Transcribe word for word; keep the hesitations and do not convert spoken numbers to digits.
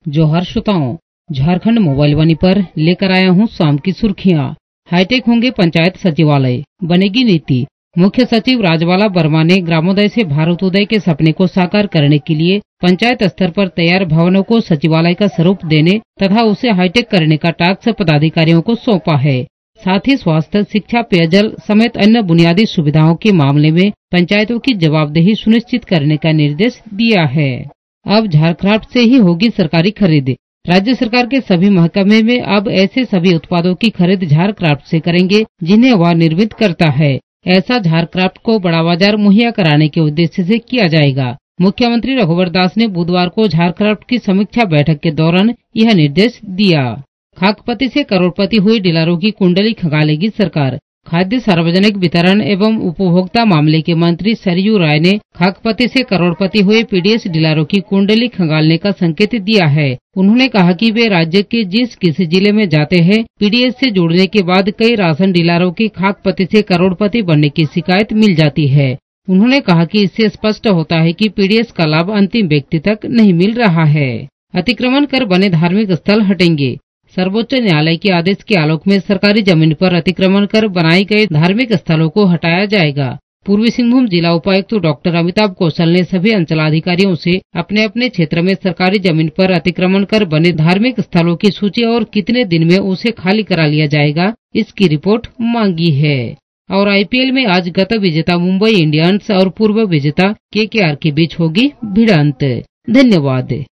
जोहार श्रोताओं, झारखंड मोबाइल वाणी पर लेकर आया हूं शाम की सुर्खियां। हाईटेक होंगे पंचायत सचिवालय, बनेगी नीति। मुख्य सचिव राजबाला वर्मा ने ग्रामोदय से भारतोदय के सपने को साकार करने के लिए पंचायत स्तर पर तैयार भवनों को सचिवालय का स्वरूप देने तथा उसे हाईटेक करने का टास्क पदाधिकारियों को सौंपा है। साथ ही स्वास्थ्य, शिक्षा, पेयजल समेत अन्य बुनियादी सुविधाओं के मामले में पंचायतों की जवाबदेही सुनिश्चित करने का निर्देश दिया है। अब झारक्राफ्ट से ही होगी सरकारी खरीद। राज्य सरकार के सभी महकमे में अब ऐसे सभी उत्पादों की खरीद झारक्राफ्ट से करेंगे जिन्हें वह निर्मित करता है। ऐसा झारक्राफ्ट को बड़ा बाजार मुहैया कराने के उद्देश्य से किया जाएगा। मुख्यमंत्री रघुवर दास ने बुधवार को झारक्राफ्ट की समीक्षा बैठक के दौरान यह निर्देश दिया। खाकपति से करोड़पति हुए डीलरों की कुंडली खंगालेगी सरकार। खाद्य सार्वजनिक वितरण एवं उपभोक्ता मामले के मंत्री सरयू राय ने खाकपति से करोड़पति हुए पीडीएस डीलरों की कुंडली खंगालने का संकेत दिया है। उन्होंने कहा कि वे राज्य के जिस किसी जिले में जाते हैं, पीडीएस से जुड़ने के बाद कई राशन डीलरों की खाकपति से करोड़पति बनने की शिकायत मिल जाती है। उन्होंने कहा कि इससे स्पष्ट होता है कि पीडीएस का लाभ अंतिम व्यक्ति तक नहीं मिल रहा है। अतिक्रमण कर बने धार्मिक स्थल हटेंगे। सर्वोच्च न्यायालय के आदेश के आलोक में सरकारी जमीन पर अतिक्रमण कर बनाए गए धार्मिक स्थलों को हटाया जाएगा। पूर्वी सिंहभूम जिला उपायुक्त डॉक्टर अमिताभ कौशल ने सभी अंचलाधिकारियों से अपने अपने क्षेत्र में सरकारी जमीन पर अतिक्रमण कर बने धार्मिक स्थलों की सूची और कितने दिन में उसे खाली करा लिया जाएगा, इसकी रिपोर्ट मांगी है। और आईपीएल में आज गत विजेता मुंबई इंडियंस और पूर्व विजेता केकेआर के बीच होगी भिड़ंत। धन्यवाद।